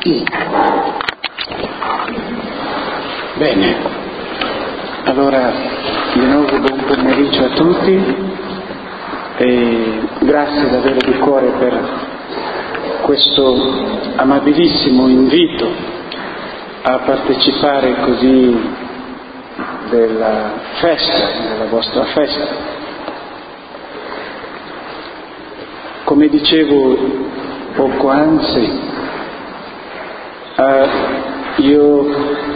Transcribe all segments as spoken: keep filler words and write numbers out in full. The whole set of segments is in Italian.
Sì. Bene, allora di nuovo buon pomeriggio a tutti e grazie davvero di cuore per questo amabilissimo invito a partecipare così della festa, della vostra festa. Come dicevo poco anzi, eh, io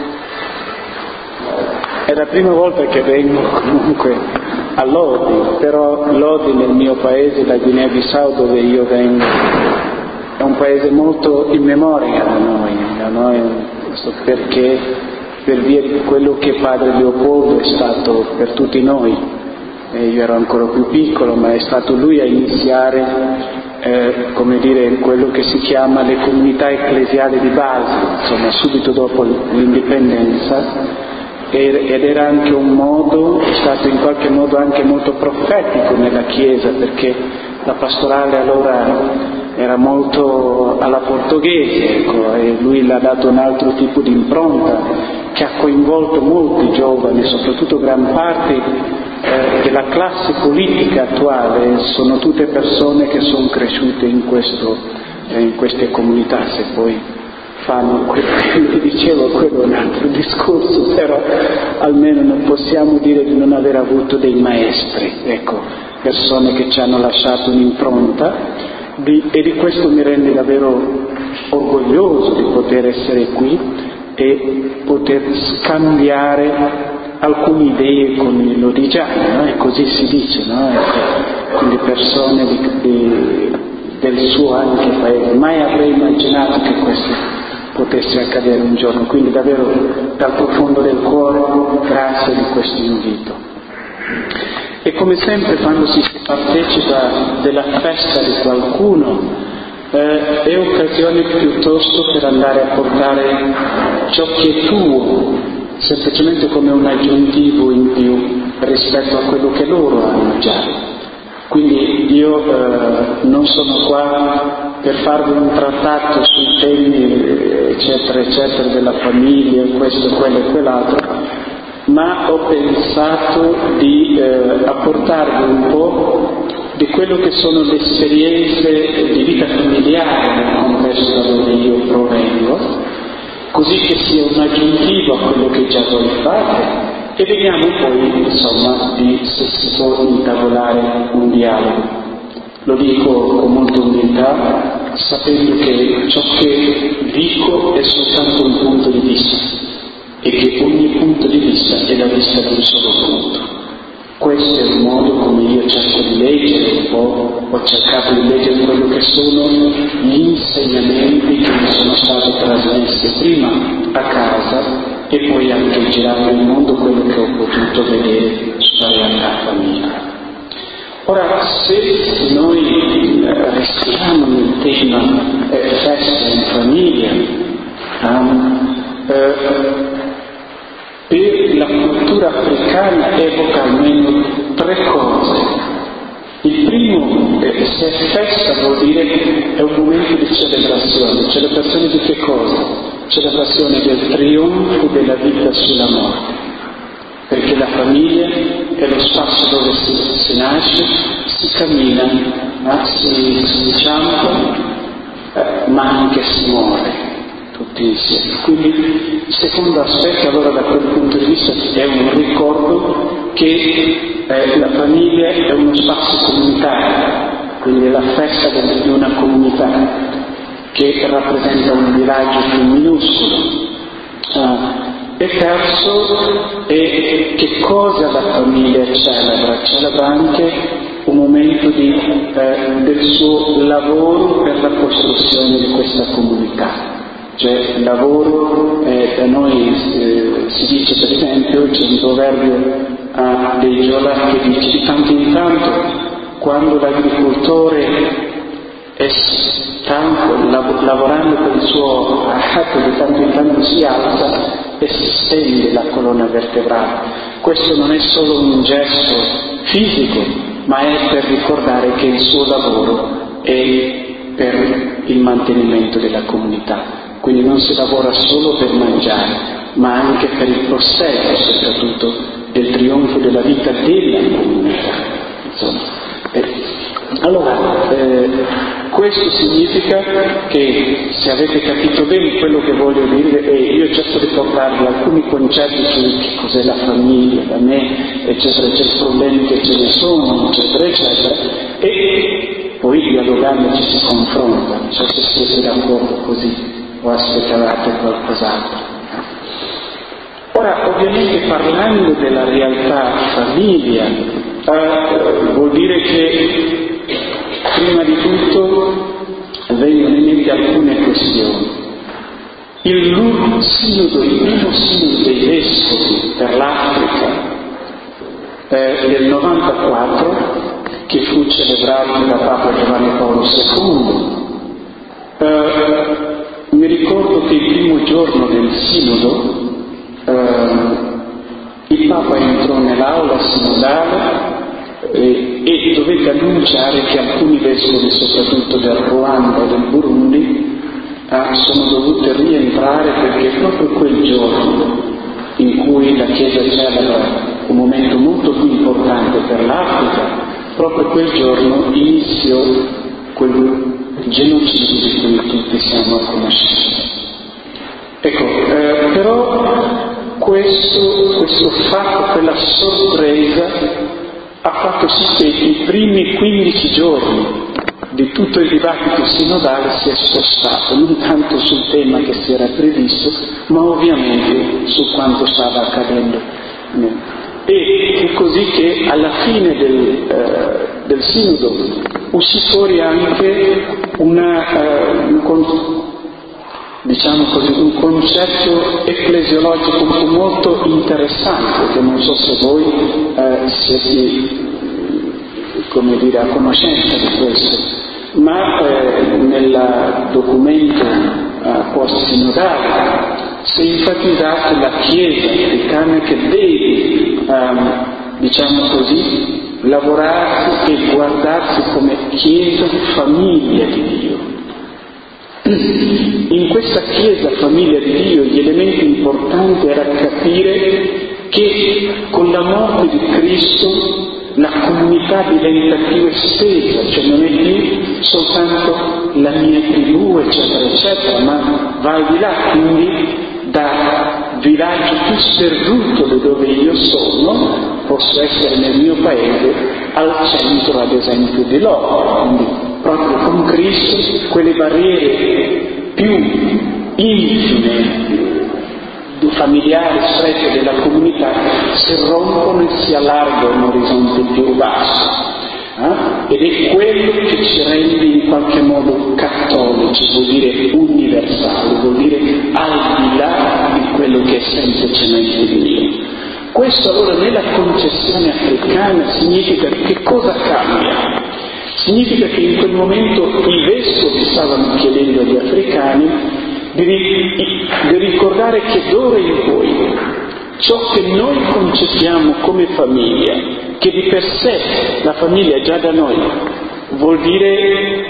è la prima volta che vengo comunque a Lodi, però Lodi nel mio paese, la Guinea-Bissau dove io vengo, è un paese molto in memoria da noi, da noi perché per via di quello che padre Leopoldo è stato per tutti noi. E io ero ancora più piccolo, ma è stato lui a iniziare, eh, come dire, quello che si chiama le comunità ecclesiali di base, insomma subito dopo l'indipendenza. Ed era anche un modo, è stato in qualche modo anche molto profetico nella Chiesa, perché la pastorale allora era molto alla portoghese, ecco, e lui l'ha dato un altro tipo di impronta che ha coinvolto molti giovani, soprattutto gran parte eh, della classe politica attuale, sono tutte persone che sono cresciute in, questo, eh, in queste comunità, se poi fanno quello che vi dicevo, quello è un altro discorso, però almeno non possiamo dire di non aver avuto dei maestri, ecco, persone che ci hanno lasciato un'impronta di, e di questo mi rende davvero orgoglioso di poter essere qui e poter scambiare alcune idee con i lodigiani, no? E così si dice, no? Ecco, quindi persone di, di, del suo anche paese. Mai avrei immaginato che questo potesse accadere un giorno, quindi davvero dal profondo del cuore grazie di questo invito. E come sempre quando si partecipa della festa di qualcuno eh, è occasione piuttosto per andare a portare ciò che è tuo, semplicemente come un aggiuntivo in più rispetto a quello che loro hanno già. Quindi io eh, non sono qua per farvi un trattato sui temi eccetera eccetera della famiglia, questo, quello e quell'altro, ma ho pensato di eh, apportarvi un po' di quello che sono le esperienze di vita familiare nel contesto da dove io provengo, così che sia un aggiuntivo a quello che già voi fate. E vediamo poi, insomma, di se si può intavolare un dialogo. Lo dico con molta umiltà, sapendo che ciò che dico è soltanto un punto di vista e che ogni punto di vista è la vista di un solo punto. Questo è il modo come io cerco di leggere un po', ho cercato di leggere quello che sono gli insegnamenti che mi sono stati trasmessi prima a casa e poi anche girando il mondo quello che ho potuto vedere sulla realtà familiare. Ora, se noi restiamo nel tema eh, festa in famiglia, um, eh, per la cultura africana evoca almeno tre cose. Il primo, eh, se è festa vuol dire è un momento di celebrazione. Celebrazione di che cosa? Celebrazione del trionfo della vita sulla morte, perché la famiglia è lo spazio dove si, si nasce, si cammina, ma si, si inciampa, eh, ma anche si muore tutti insieme. Quindi il secondo aspetto allora da quel punto di vista è un ricordo che eh, la famiglia è uno spazio comunitario, quindi è la festa di una comunità che rappresenta un villaggio più minuscolo. Ah, e terzo è che cosa la famiglia celebra? Celebra anche un momento di, eh, del suo lavoro per la costruzione di questa comunità. Cioè il lavoro, eh, da noi eh, si dice per esempio, c'è un proverbio ah, dei Giola che dice di tanto in tanto quando l'agricoltore è stanco lav- lavorando per il suo atto, di tanto in tanto si alza e si stende la colonna vertebrale. Questo non è solo un gesto fisico, ma è per ricordare che il suo lavoro è per il mantenimento della comunità. quindi non si lavora solo per mangiare, ma anche per il proseguo soprattutto del trionfo della vita della comunità. Insomma, eh, allora, eh, questo significa che, se avete capito bene quello che voglio dire, e io cerco di portarvi alcuni concetti su che cos'è la famiglia, da me, eccetera, eccetera, problemi che ce ne sono, eccetera, eccetera, e poi dialogando ci si confronta, non so se siete d'accordo così o aspettavate qualcos'altro. Ora, ovviamente parlando della realtà famiglia, eh, vuol dire che prima di tutto vengono in mente alcune questioni. Il sinodo, il primo sinodo dei vescovi per l'Africa eh, del novantaquattro, che fu celebrato da Papa Giovanni Paolo secondo, eh, mi ricordo che il primo giorno del sinodo eh, il Papa entrò nell'aula sinodale eh, e dovette annunciare che alcuni vescovi, soprattutto del Ruanda e del Burundi, eh, sono dovuti rientrare perché proprio quel giorno in cui la Chiesa celebra un momento molto più importante per l'Africa, proprio quel giorno iniziò quel genocidio di cui tutti siamo a conoscenza. Ecco, eh, però questo, questo fatto, quella sorpresa, ha fatto sì che i primi quindici giorni di tutto il dibattito sinodale si è spostato, non tanto sul tema che si era previsto, ma ovviamente su quanto stava accadendo. E fu così che alla fine del, eh, del sinodo uscì fuori anche una, eh, un, diciamo così, un concetto ecclesiologico molto interessante, che non so se voi eh, siete, come dire, a conoscenza di questo, ma eh, nel documento eh, post-sinodale si è enfatizzato la Chiesa africana che deve, ehm, diciamo così, lavorarsi e guardarsi come Chiesa famiglia di Dio. In questa Chiesa famiglia di Dio gli elementi importanti era capire che con la morte di Cristo la comunità diventa più estesa, cioè non è più soltanto la mia tribù, eccetera, eccetera, ma va al di là, quindi da villaggio più sperduto da dove io sono, posso essere nel mio paese, al centro ad esempio di loro, quindi proprio con Cristo quelle barriere più infime, familiari, strette della comunità si rompono e si allargano un orizzonte più basso, eh? Ed è quello che ci rende in qualche modo cattolici, vuol dire universali, vuol dire al di là di quello che è semplicemente Dio. Questo allora nella concezione africana significa che cosa cambia? Significa che in quel momento i vescovi stavano chiedendo agli africani di, di ricordare che d'ora in poi ciò che noi concepiamo come famiglia, che di per sé la famiglia già da noi vuol dire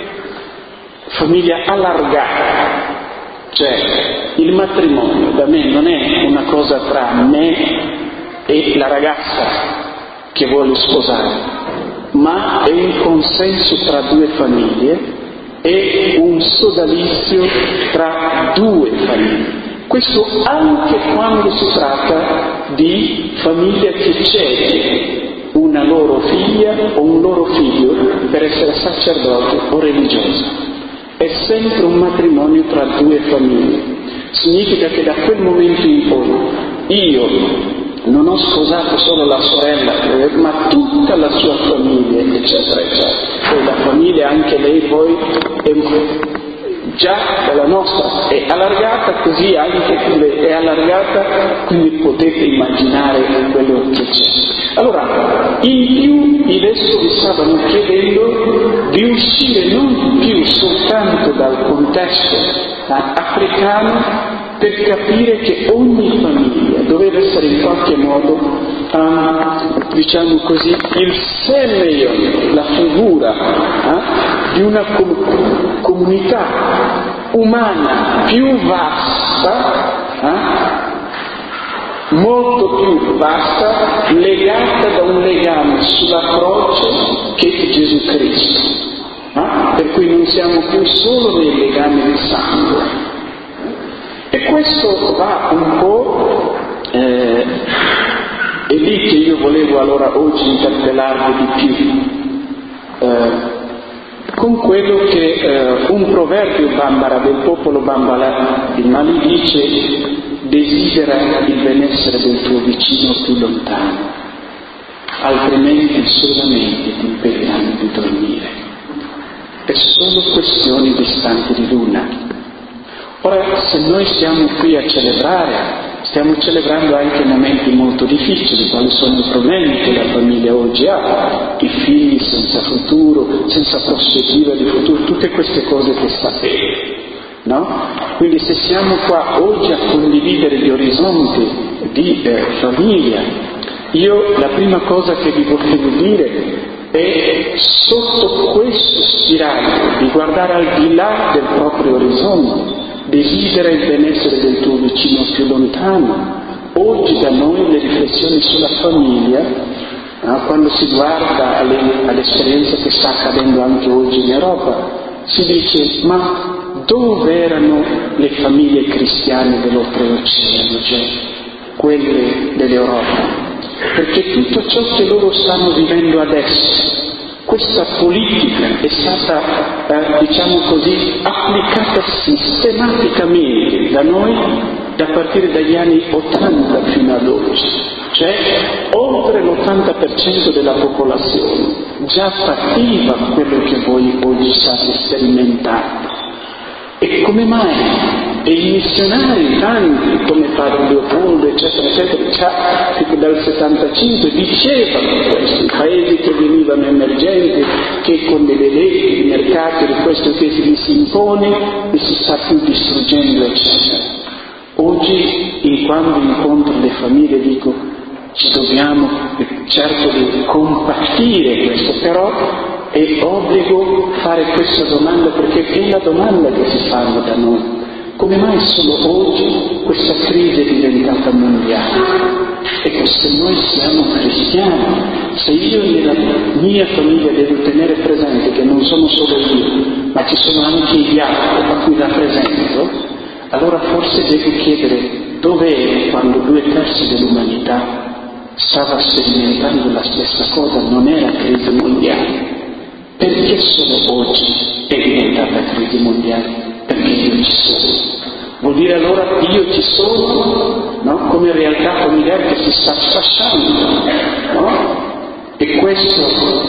famiglia allargata, cioè il matrimonio da me non è una cosa tra me e la ragazza che vuole sposare, ma è un consenso tra due famiglie, è un sodalizio tra due famiglie. Questo anche quando si tratta di famiglia che cede una loro figlia o un loro figlio per essere sacerdote o religioso. È sempre un matrimonio tra due famiglie. Significa che da quel momento in poi io non ho sposato solo la sorella, ma tutta la sua famiglia, eccetera, eccetera. Poi la famiglia, anche lei poi, è già dalla nostra è allargata, così anche è allargata, quindi potete immaginare quello che c'è. Allora, in più i vescovi stavano chiedendo di uscire non più soltanto dal contesto africano, per capire che ogni famiglia doveva essere in qualche modo, um, diciamo così, il semeion, la figura uh, di una com- comunità umana più vasta, eh? molto più vasta, legata da un legame sulla croce che è Gesù Cristo, eh? per cui non siamo più solo nei legami di sangue. E questo va un po', eh, è lì che io volevo allora oggi interpellarvi di più, eh, con quello che eh, un proverbio bambara del popolo bambara di Mali dice: desidera il benessere del tuo vicino più lontano, altrimenti solamente ti impediranno di dormire. È solo questioni distanti di luna. Ora, se noi siamo qui a celebrare, stiamo celebrando anche momenti molto difficili, quali sono i problemi che la famiglia oggi ha, i figli senza futuro, senza prospettiva di futuro, tutte queste cose che sapete, no? Quindi se siamo qua oggi a condividere gli orizzonti di eh, famiglia, io la prima cosa che vi volevo dire è, sotto questo spiraglio di guardare al di là del proprio orizzonte, desidera il benessere del tuo vicino più lontano. Oggi da noi le riflessioni sulla famiglia, eh, quando si guarda alle, all'esperienza che sta accadendo anche oggi in Europa, si dice: ma dove erano le famiglie cristiane dell'oltreoceano, cioè quelle dell'Europa? Perché tutto ciò che loro stanno vivendo adesso, questa politica è stata, eh, diciamo così, applicata sistematicamente da noi da partire dagli anni ottanta fino ad oggi, cioè oltre l'ottanta per cento della popolazione già pativa quello che voi oggi state sperimentando. E come mai? E i missionari, tanti come Padre Leopoldo, eccetera, eccetera, già dal settantacinque dicevano questo, i paesi che venivano emergenti, che con delle leggi di mercato di questo che si, si impone, e si sta più distruggendo, eccetera. Oggi, in quando incontro le famiglie, dico, ci dobbiamo certo di compatire questo, però è obbligo fare questa domanda, perché è la domanda che si fanno da noi. Come mai solo oggi questa crisi è diventata mondiale? Ecco, se noi siamo cristiani, se io nella mia famiglia devo tenere presente che non sono solo io, ma ci sono anche gli altri a cui rappresento, allora forse devo chiedere dov'è quando due terzi dell'umanità stava sperimentando la stessa cosa, non era crisi mondiale. Perché solo oggi è diventata crisi mondiale? Perché io ci sono. Vuol dire allora io ci sono, no? Come realtà familiare che si sta sfasciando, no? E questo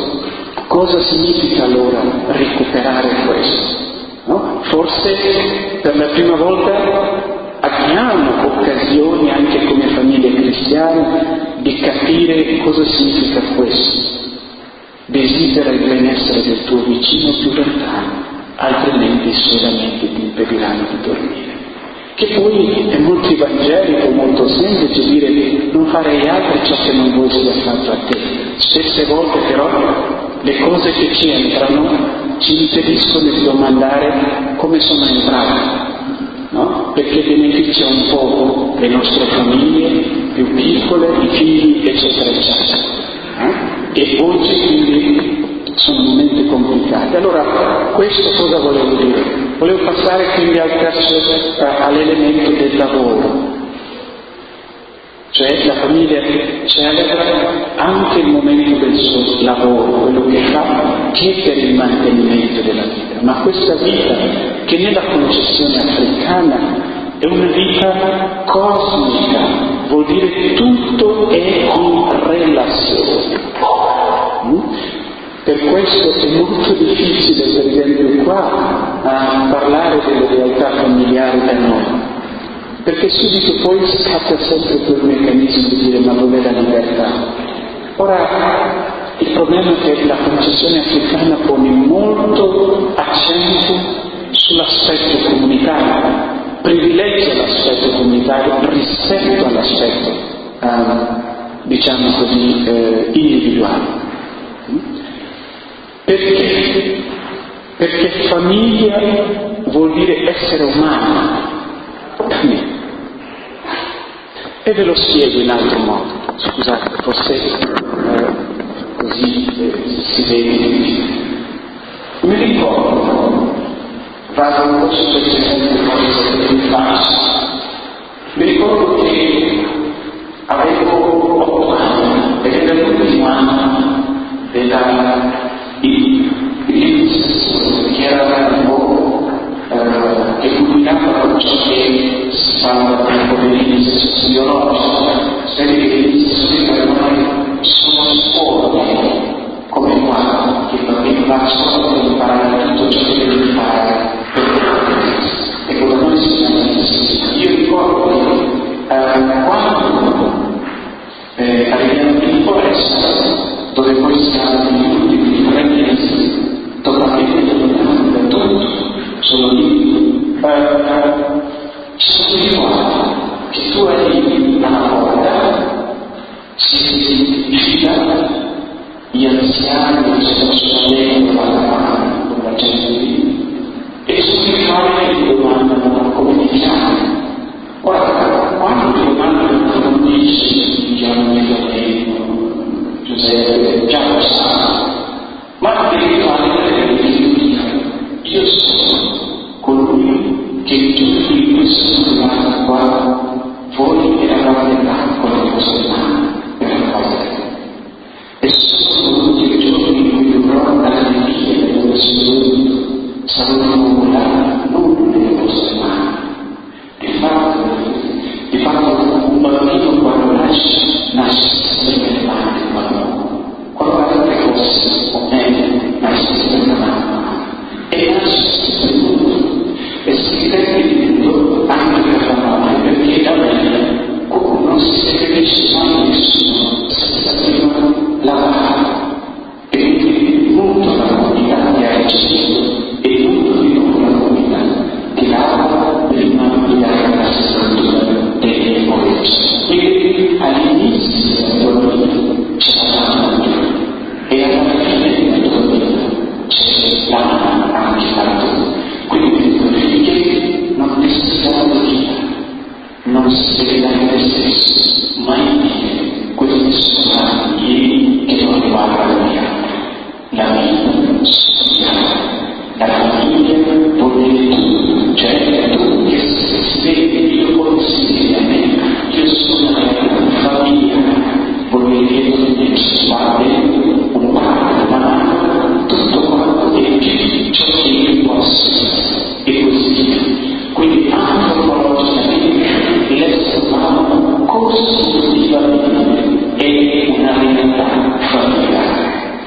cosa significa allora recuperare questo? No? Forse per la prima volta abbiamo occasioni anche come famiglie cristiane di capire cosa significa questo. Desidera il benessere del tuo vicino più lontano, altrimenti solamente ti impediranno di dormire. Che poi è molto evangelico, molto semplice dire non fare agli altri ciò che non vuoi sia fatto a te. Spesse volte però le cose che ci entrano ci impediscono di domandare come sono entrate, no? Perché beneficia un poco le nostre famiglie più piccole, i figli, eccetera, eccetera. Eh? E oggi quindi sono momenti complicati. Allora, questo cosa volevo dire? Volevo passare quindi al terzo, eh, all'elemento del lavoro. Cioè la famiglia celebra anche il momento del suo lavoro, quello che fa, che per il mantenimento della vita. Ma questa vita, che nella concezione africana è una vita cosmica, vuol dire tutto è in relazione. Per questo è molto difficile, per esempio qua, a parlare delle realtà familiari da noi, perché subito poi scatta sempre quel meccanismo di dire ma dov'è la libertà? Ora, il problema è che la concezione africana pone molto accento sull'aspetto comunitario, privilegia l'aspetto comunitario rispetto all'aspetto, eh, diciamo così, eh, individuale. Perché? perché famiglia vuol dire essere umano da me. E ve lo spiego in altro modo, scusate, forse eh, così eh, si vede. Mi ricordo, vado un po' su queste cose che mi faccio, mi ricordo che avevo otto anni ed era l'ultimo anno della iniziazione, che era un po' eh, che culminava con ciò che si fa nel tempo dell'iniziazione biologica, serie che l'iniziazione per noi sono scuole, come qua, che va a scuola per imparare tutto ciò che deve fare per la e come noi si chiama. Io ricordo che eh, quando eh, arriviamo in foresta, dove poi siamo gli ultimi tre mesi, totalmente lontani da tutto, sono lì, eh, ci sono dei guardi che tu arrivi alla porta, si fida, gli anziani che si possono vedere alla mano con la gente lì, e sono i quali che ti domandano come ti chiami. Guarda, quando ti domandano non dici mi chiamo Nicolino, Giuseppe, già lo sanno, ma devi fare delle cose. Io sono colui che in tutti i questi settimane qua voi eravate là con le vostre mani per raccogliere. E sono venuti i giorni in cui dovrò andare via da dove sono venuto, saranno là non nelle vostre mani. Di fatto, di fatto un bambino quando nasce, nasce sempre nelle mani del bambino. Quando altre cose, o meglio, nasce sempre nella mano. E nasce sempre tutto. E si rende tutto anche per la madre, perché da me non si capisce mai nessuno senza prima lavare. E quindi molto la comunità che ha ricevuto e molto di noi la comunità che lava prima di dare la struttura delle cose. Quindi all'inizio della tua vita c'è la natura e alla fine della tua vita c'è l'anima anche la tua. Quindi perché non ti stai via, non si vede da te stesso, mai dire questi sono anni che non riguardano gli altri. La vita sociale, la famiglia vuol dire tutto, cioè tu che si vede, io poi si vede a me, io sono una famiglia, vuol dire che non ci va bene un padre, una mamma, tutto quanto e più ciò che io posso e così via. Quindi antropologicamente l'essere umano costitutivamente è una realtà familiare.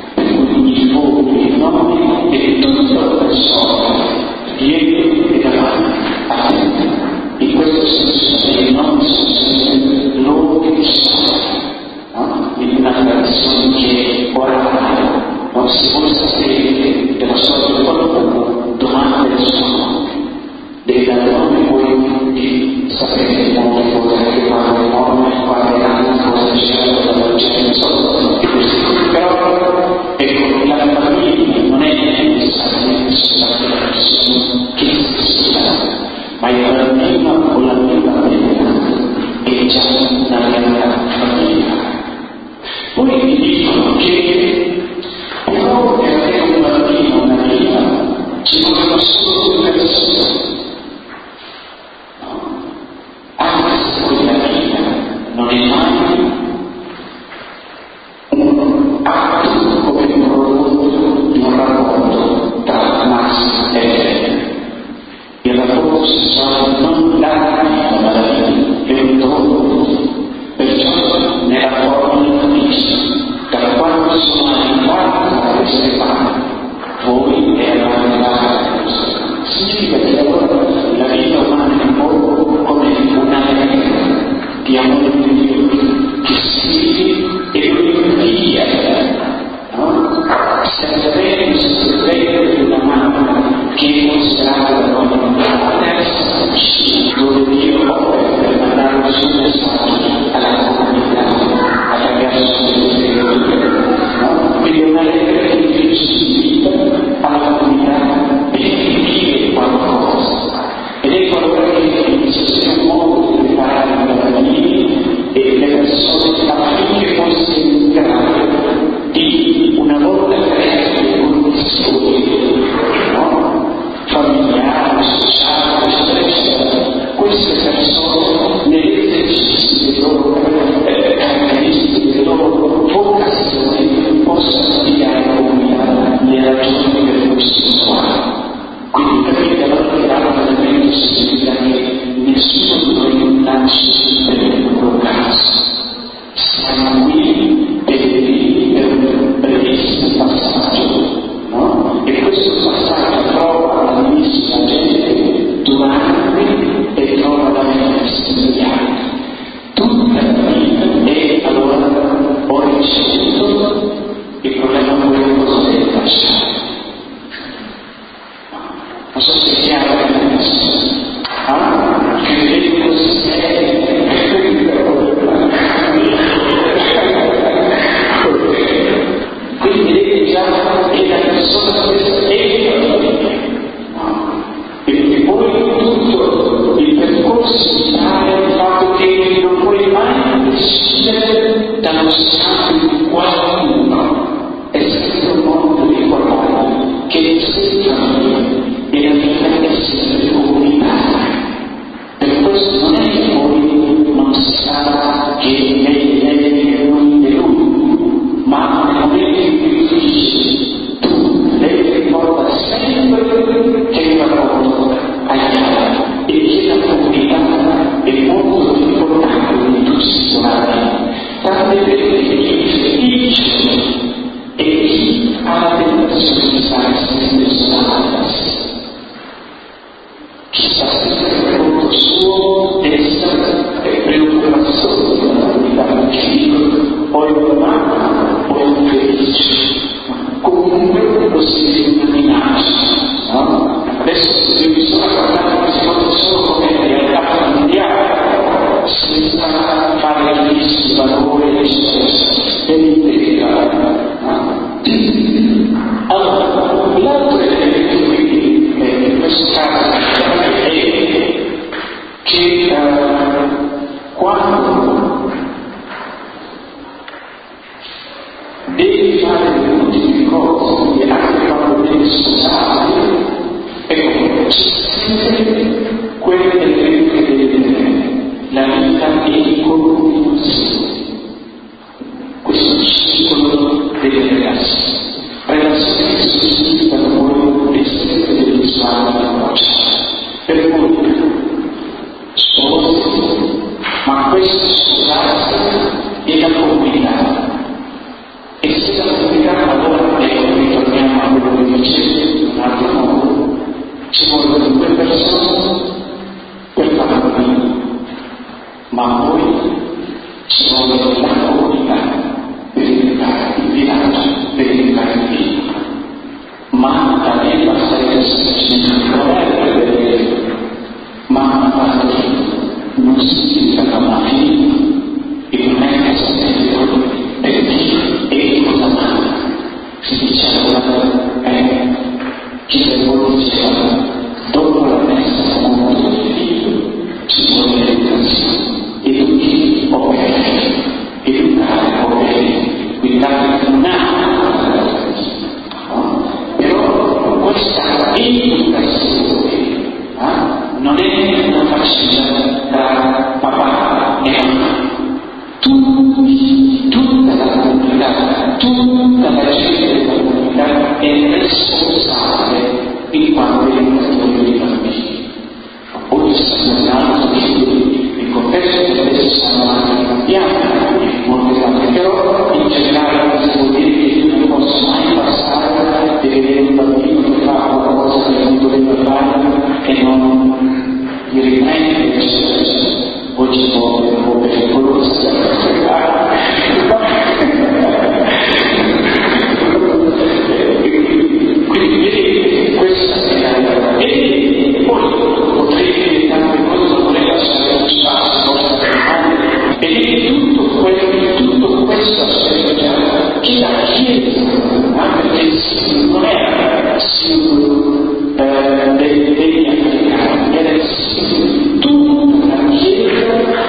I voti, i nomi e tutte le persone dietro e davanti a te. In questo senso i nomi sono sempre loro che sono, no? In una tradizione che orale, non si vuole sapere della storia di qualcuno, domanda il suo nome. Deve dare nome voi di sapere molte cose che fanno il nome, quale anno, cosa c'è, cosa c'è, insomma, e così. Però ecco, la famiglia non è necessariamente soltanto la persona che si sta, ma il bambino con la prima vita è già una realtà familiare. Poi mi dicono che però per avere un bambino, una vita, ci vogliono solo due persone. No? Anche se poi la vita non è mai un atto come un prodotto di un rapporto tra maschio e femmina. Il rapporto sessuale non dà vita alla vita, è un prodotto. Perciò nella forma di famiglia, da quando sono arrivati a queste parti, voi eravate arrivati a queste parti. Significa che allora Per cui sposi, ma questo sposarsi è la comunità. E se la comunità, allora ecco, ritorniamo a quello che dicevo in un altro modo, ci vogliono due persone per fare un bambino, ma poi ci vuole la comunità per diventare il villaggio, per diventare il figlio. Ma da me basta esserci, non è per vedere, ma basta che non si diventa una figlia e non è che sapete per Dio e cosa manca. Si dice allora, eh, chi se vuole diceva, dopo la messa al mondo del figlio ci vuole l'educazione. Educhi o bene, educare o bene, guidare non ha no? Però questa educazione eh, non è una faccenda tra papà e mamma. Tutti, tutta la comunità, tutta la gente della comunità è responsabile in quanto educatori dei bambini. Poi c'è un altro il contesto che adesso stanno anche cambiando in molte cose, però in generale questo vuol dire che io non posso mai passare di vedere un bambino che fa qualcosa che non doveva fare e non gli riprende o ci può un po' pericoloso. Quindi vedete, questa è la realtà. E poi potrei dire tante cose, ma vorrei lasciare un spazio nostra per e dire tutto quello, tutto questo aspetto già che la Chiesa, perché non era singolo eh, dei, degli africani, era tutta la Chiesa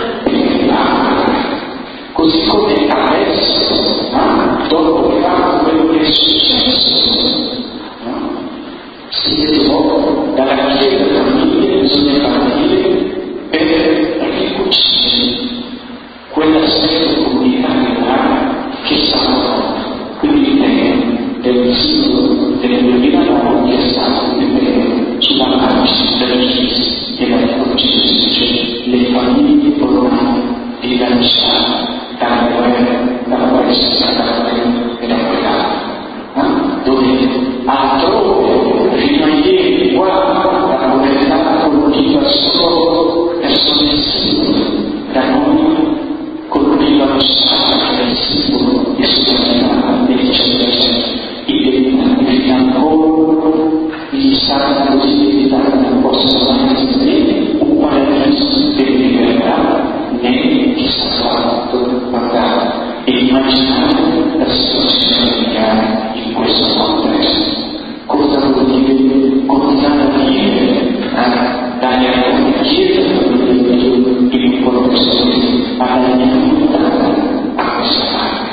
così come adesso, no? Dopo che fa quello che è successo, no? Si vedono dalla Chiesa della famiglia bisogna partire per ricucire quell'aspetto comunitario che sta. Quindi il tema del singolo del duemilanove che è stato ripetuto sulla marcia della Chiesa e la ricucire, cioè le famiglie ormai rilanciate dalla guerra, dalla quale si è stata e da quella, dove altrove, fino a ieri, qua, la povertà colpiva solo persone singole, da noi colpiva lo Stato che è il simbolo di sovranità e di certezza, identificando ancora gli Stati così limitati non possono mai essere un paradiso di libertà, né che sta fatto guardare e immaginare la situazione familiare in questo contesto. Cosa vuol dire continuare a vivere, a dare alcune chiese in un contesto così, ma dare aiutare a questa parte.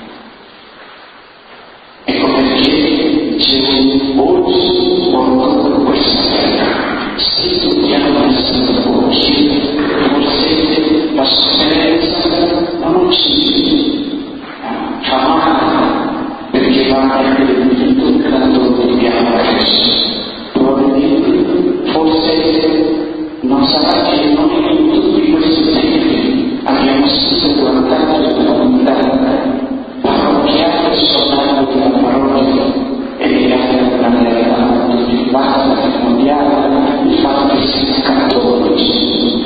Ecco perché dicevo oggi porto questa terra, se dobbiamo essere oggi, forse la sofferenza non uccide, fa male, perché va anche dentro da dove dobbiamo adesso. Probabilmente, forse non sarà che noi in tutti questi tempi abbiamo sempre guardato la comunità parrocchiale suonando della parrocchia e legata alla realtà più vasta e mondiale, il fatto che siamo cattolici.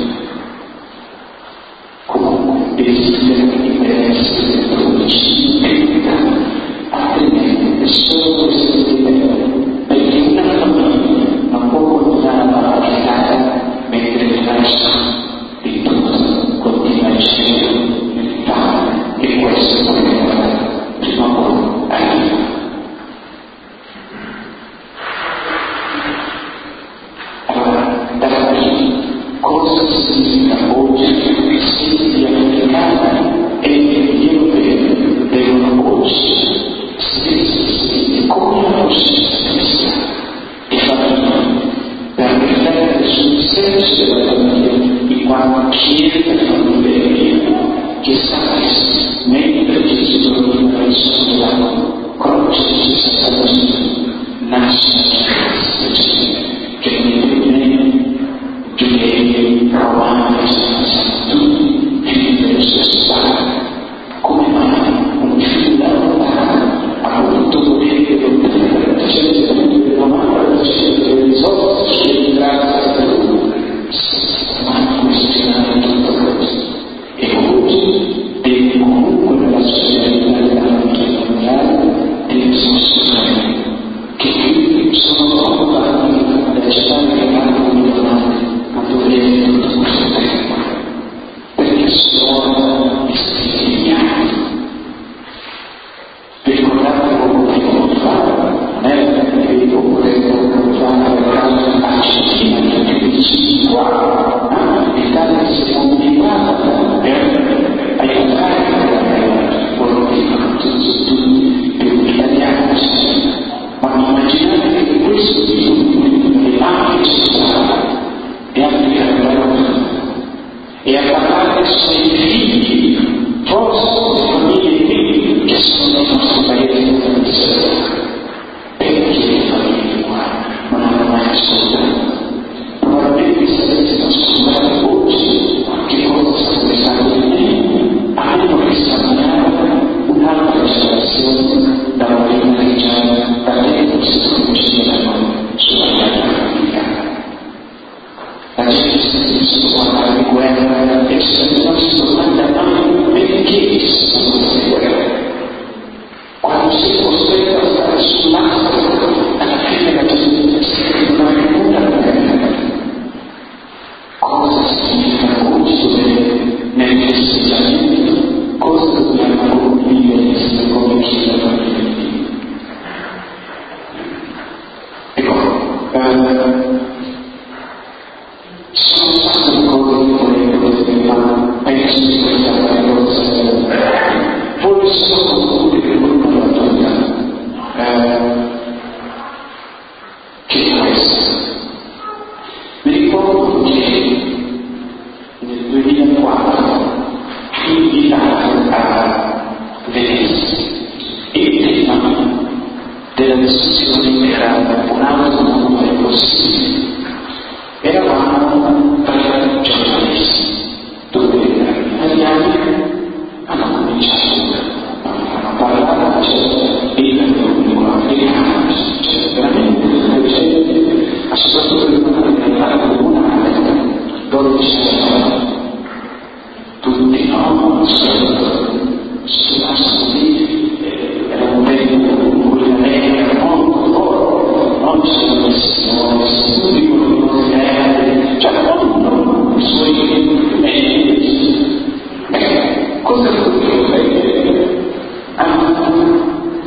Comunque desidero di essere cattolici altrimenti è solo questo livello, perché una famiglia non può continuare a praticare mentre il resto di tutto continua a essere nel fare e questo è quello che prima o poi arriva. Allora, da qui cosa significa oggi i siti americani e gli europei devono oggi stessi come la coscienza cristiana e famiglia per riflettere sul senso della famiglia in quanto chiede la famiglia che sa che mentre Gesù dormiva nel sonno della croce di Sant'Agostino nasce la chiesa che non è attraverso i figli, forse le famiglie qui che sono nei nostri paesi internazionali. Perché le famiglie qua non hanno mai ascoltato? Probabilmente se avessimo ascoltato oggi che cosa sarebbe stato di me, avendo risparmiato un'altra generazione da una regione da tempo si conoscevano sulla terra africana. La gente si sono guardati in guerra e non si sono domandati perché ci sono queste guerre. Quando si è costretto a stare sull'astro, alla fine la gente non ha più la guerra. Cosa significa oggi nel festeggiamento? Cosa dobbiamo condividere come Chiesa famiglia di Dio? Ecco, eh, sono un sacco di cose che vorrei poter fare, penso di questa cosa. Vorrei solo concludere con una battuta, eh, che è questa. Mi ricordo che nel duemilaquattro fui invitato a Venezia e il tema della discussione era un altro mondo è possibile. Eravamo tre giornalisti, due italiani, hanno cominciato a parlare, c'è il pubblico africano, c'è veramente delle gente, ma soprattutto in una realtà comunale dove c'erano tutti, no? Sulla studi, era un tempo in cui la Lega era molto forte, non c'erano le signore, studi con i consiglieri, cioè ognuno i suoi mezzi. Ecco, cosa vuol dire? Hanno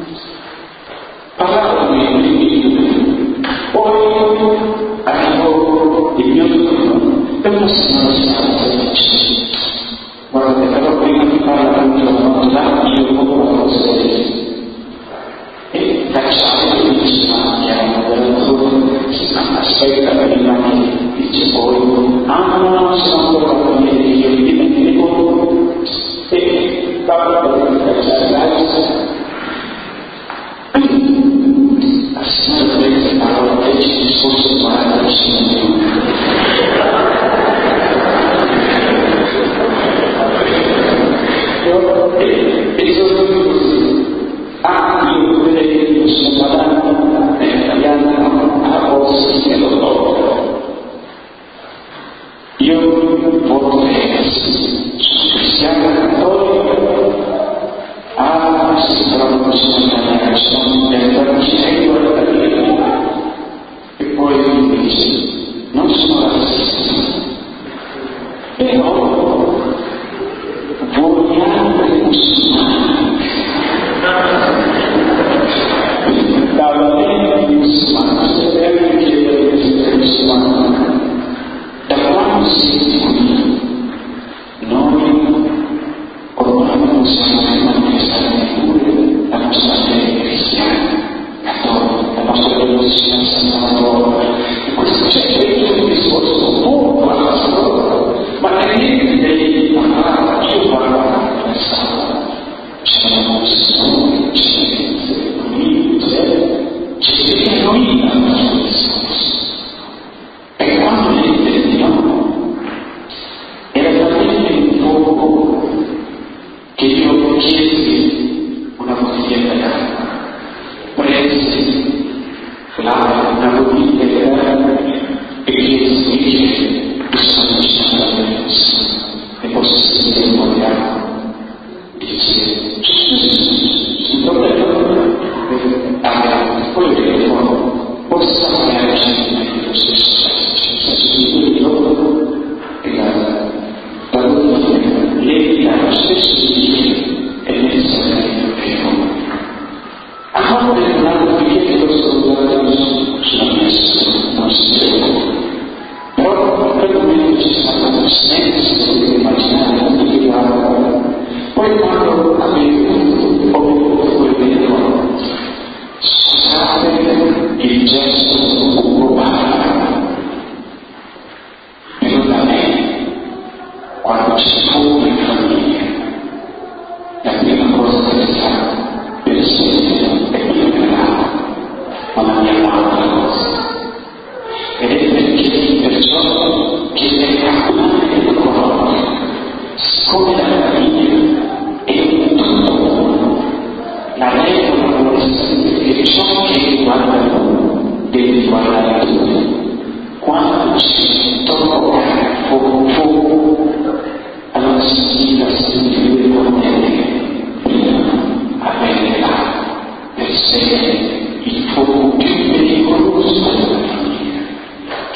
parlato di me, poi arrivò il mio turno e una signora stanza dice: guardate, però prima di parlare con la volontà io ho una cosa da dire. E cacciare e dice: ma mi ha moderato, aspetta prima che dice poi, ah no, no, sono ancora con me, io mi dimentico, e parla per cacciare l'altro. La signora prende le parole e ci discorso quaranta minuti. E sono così. Ah, io vedete, sono parlando in italiano, a posto e lo tolgo. Io voto sì, sono cristiano cattolico. Ah, sì, però non sono italiano, sono diventato cieco da dire. E poi mi dice: non sono razzista, però vogliamo i musulmani. Dalla mente di musulmano, se deve chiedere di essere musulmano, da quando siete qui, noi ormai non possiamo manifestare neppure la nostra fede cristiana, cattolica, la nostra devozione a San Salvatore. E questo c'è dentro il discorso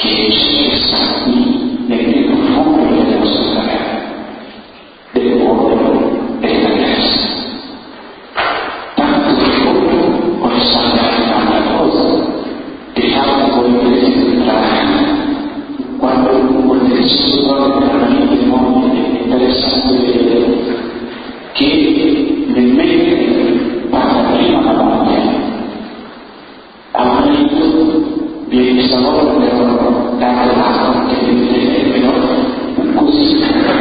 che sta qui nelle profonde delle nostre terre, del cuore e della testa. Tanto che voi possiate fare una cosa, di fatto voi potete entrare quando volete solo veramente il mondo è interessante vedere che nel mentre parla prima la moglie al marito viene stavolta per dare l'acqua che vedete però così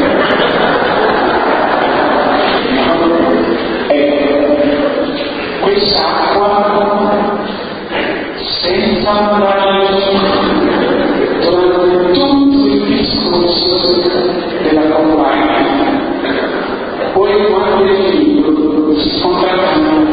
ecco quest'acqua senza andare durante tutto il discorso della compagna. Poi quando è finito si scontrattano,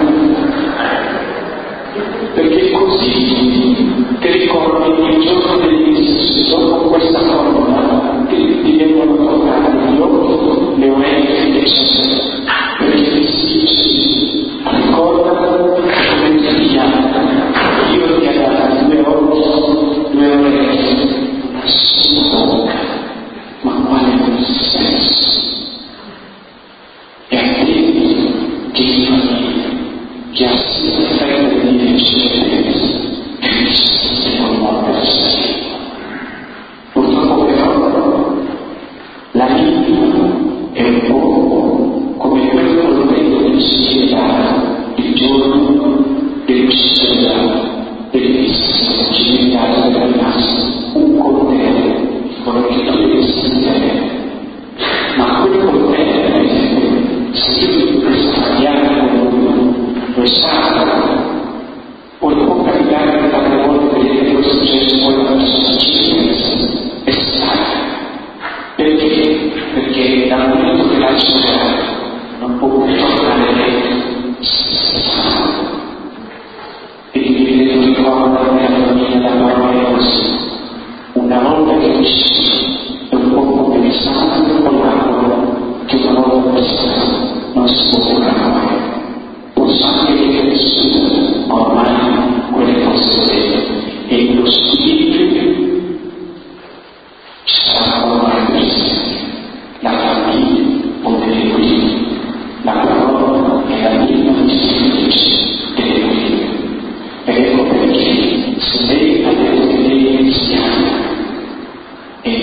perché così ti ricordi che il giorno dell'inizio, dopo questa forma, ti, ti devono toccare gli occhi, le orecchie, eccetera, perché ti si dice, ricorda come ti chiama, io ti ho dato due occhi, due orecchie, una sola bocca, ma quale consistenza? E a te che in famiglia, che ha sempre freddo di eccellenza, Cristo si può muovere sempre. Purtroppo però la vita è un po' come quel coltello che si è dato il giorno dell'uscita dell'Eliseo, ci è dato della rimasto un coltello, quello che tu devi sentire. Ma quel coltello, se io questo tagliato lo sa, poi può capitare che tante volte vedete questo gesto poi la persona ci pensa e sa. Perché? Perché dal momento che l'ha superato non può più tornare dentro, si sa. E quindi mi ricorda nella famiglia la parola così. Una volta che uscì è un po' come il sangue con l'acqua che una volta persona non si può curare. Può anche che nessuno ormai quelle cose vere e lo spirito ci sarà ormai per sempre. La famiglia potete qui, la parola e la vita di Spirito deve qui. Ed ecco perché se lei ha detto che lei è cristiana e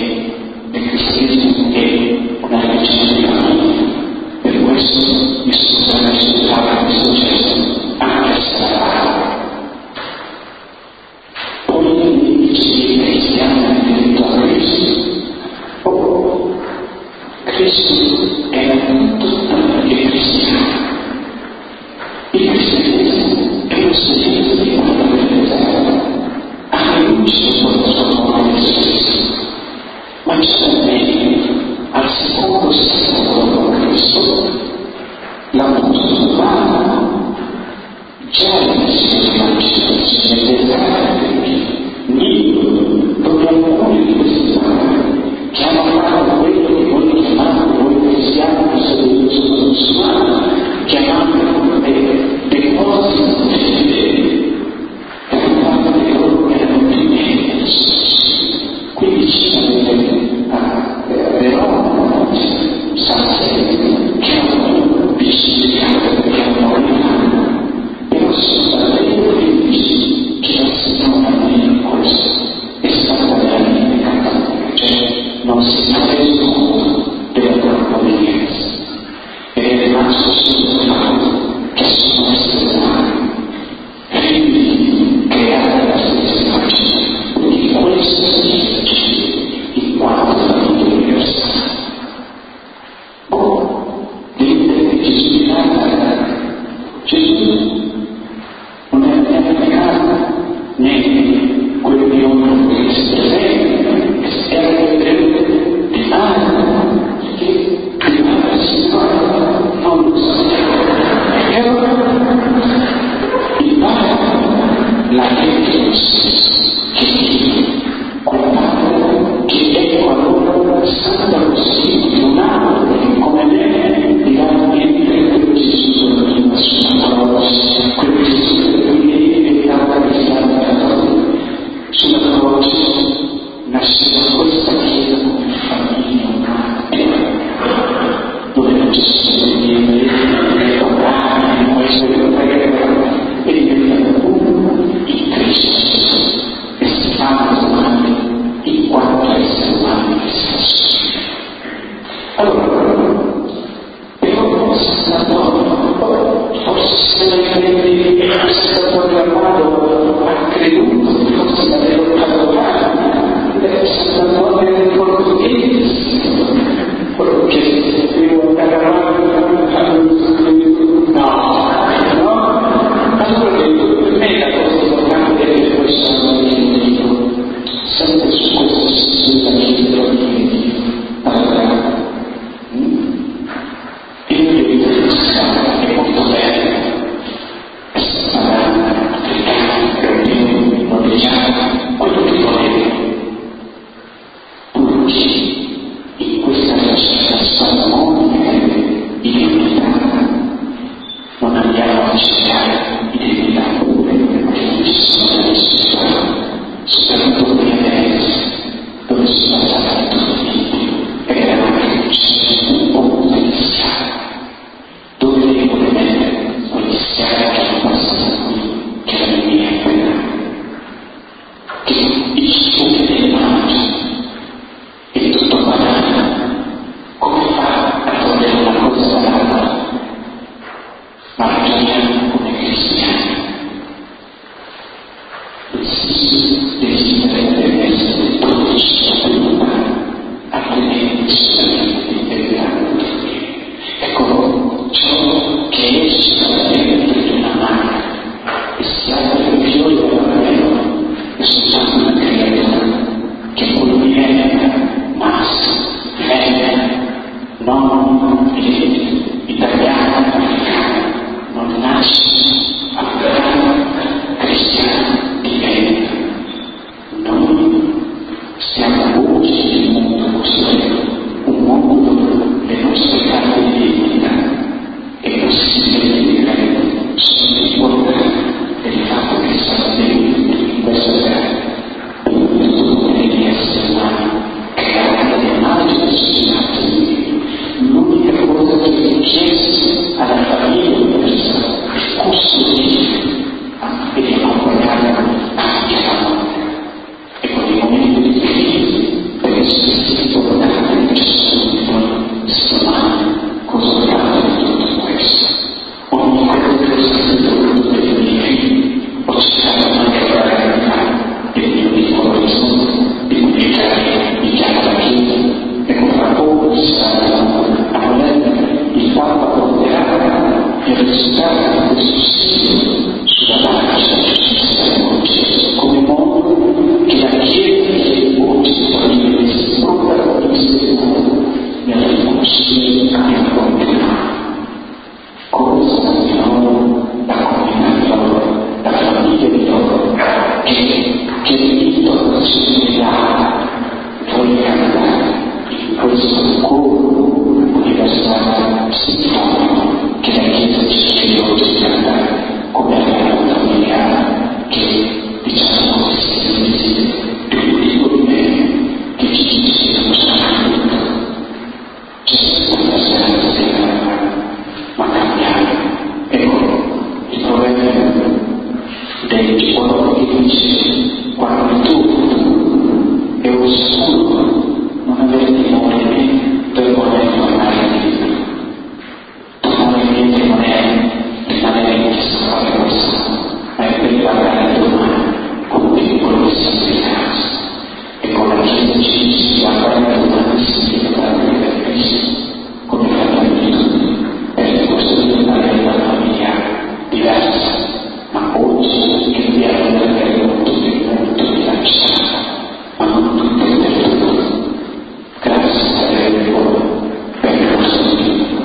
sempre su questo sistema che trovi allora e io devo pensare è molto bello essere africano, europeo, norvegiano, quello che volete, purché in questa nostra spasmodica identità non andiamo a cercare identità pure che non ci sono nelle società, soprattutto qui adesso, dove sono passati tutti e veramente c'è un potenziale, dove devo mettere quegli schiavi che passano qui, che è la mia vita, che il suo che mangia è tutto banale. Come fa a togliere una cosa dall'altra? Ma ragioniamo come cristiani. Il sì desidererebbe essere dodici a prima, altrimenti solamente integrando tutti. Ecco, ciò che esce dalla mente di una madre e si apre i fiori della terra è soltanto una creatura che poi diventa maschio, femmina, non italiano, africano, non nasce africano, cristiano, diventa. Noi siamo voci del mondo costruito, un mondo dove le nostre carte di identità e i nostri sistemi di credito sono importanti del fatto che siamo venuti in questa terra per poter di essere umani, creati all'immagine del Signore. L'unica cosa che è chiesto alla famiglia universale è custodire e di accompagnare anche la morte. E con i momenti di crisi penso che sia importante che ciascuno di noi si domandi cosa fare di tutto questo. Ogni cosa che sia stato per i miei figli ho cercato anche la realtà del mio piccolo orizzonte di comunicare il chiamo alla Chiesa e con fra poco si sarà a volere il Papa porterà il risultato di questo studio sulla marcia della giustizia del mondo come modo che la Chiesa e i voci disponibili si protagonisti del mondo nel riconoscere e nel continuare. Cosa di loro, la comunità di loro, la famiglia di loro, che, che invito a sottolineare, vuole cantare in questo coro universale sinfonico che la Chiesa ci chiede oggi di cantare come la familiare che diciamo così si invisibile di un tipo di me che ci dice che facciamo tutto. C'è sempre una speranza ma cambiare. Ecco il proverbio del Giovanni che dice quando tu è oscuro non avere timore di me per voler tornare indietro. Tornare indietro non è rimanere in questa fare questo, ma è per guardare domani con piccolo semplificarsi. E con la Chiesa ci dice guardare domani significa per Cristo come fratelli tutti, per costruire una realtà familiare diversa, ma oggi che dobbiamo vedere molto più molto bilanciata, ma non tutto il tempo. Grazie a Dio di voi per il vostro tempo.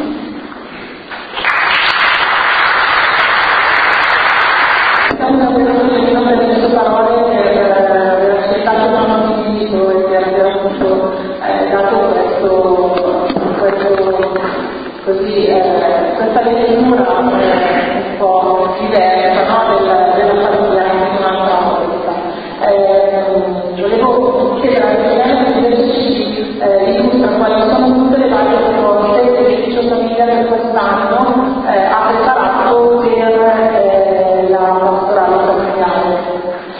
Queste parole per accettato il nostro invito e per aver appunto dato questo, questo così, eh, questa lettura eh, un po' diversa, no? della, della famiglia, anche un'altra volta. Eh, volevo chiedere a Giuliano se invece ci eh, illustra quali sono tutte le varie proposte che l'edificio familiare di quest'anno eh, ha preparato per eh, la pastorale familiare.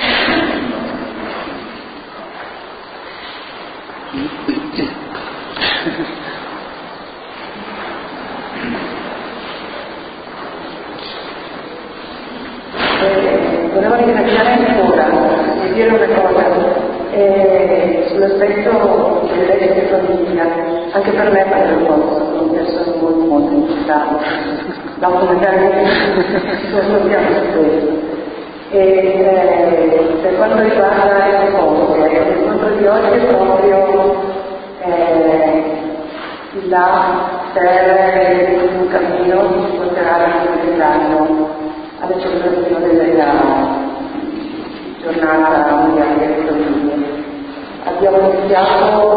Eh, volevo ringraziare ancora e dire una cosa eh, sull'aspetto dell'essere di famiglia. Anche per me fare un po', sono persone molto molto necessarie. Dopo magari ci ascoltiamo su questo. E eh, per quanto riguarda le proposte, l'incontro di oggi è proprio eh, là per un cammino che ci porterà dell'anno alla celebrazione della giornata mondiale delle famiglie. Abbiamo iniziato